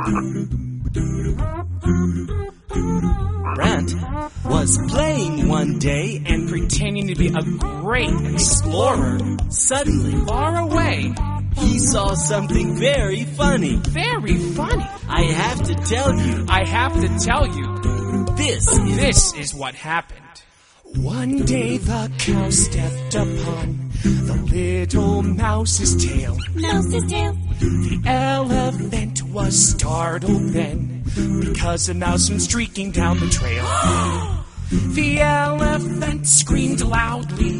Brent was playing one day and pretending to be a great explorer. suddenly Far away. he saw something very funny. Very funny. I have to tell you, I have to tell you, this is what happened. One day the cow stepped upon the little mouse's tail. Mouse's tail. The elephant was startled then, because a mouse went streaking down the trail. The elephant screamed loudly.